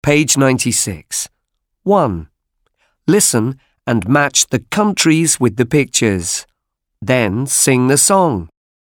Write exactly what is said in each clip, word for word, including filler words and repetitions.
Page ninety-six. one. Listen and match the countries with the pictures. Then sing the song.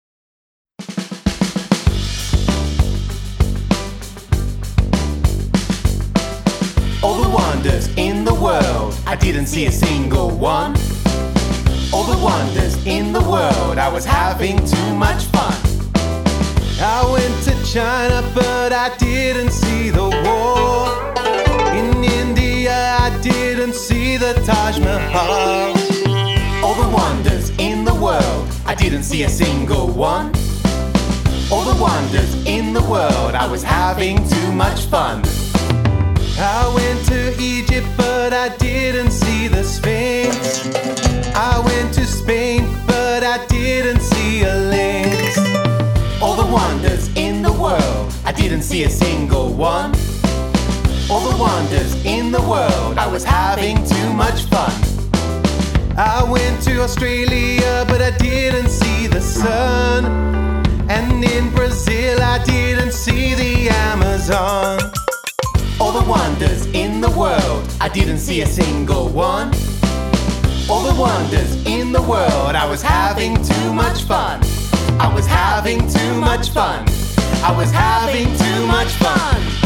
All the wonders in the world, I didn't see a single one. All the wonders in the world, I was having too much fun. I went to China, but I didn't see the wall. In India, I didn't see the Taj Mahal. All the wonders in the world, I didn't see a single one. All the wonders in the world, I was having too much fun. I went to Egypt, but I didn't see the Sphinx. I went to Spain, but I didn't see a lynx. All the wonders in the world, I didn't see a single one. All the wonders in the world, I was having too much fun. I went to Australia, but I didn't see the sun. And in Brazil, I didn't see the Amazon. All the wonders in the world, I didn't see a single one. All the wonders in the world, I was having too much fun. I was having too much fun. I was having too much fun.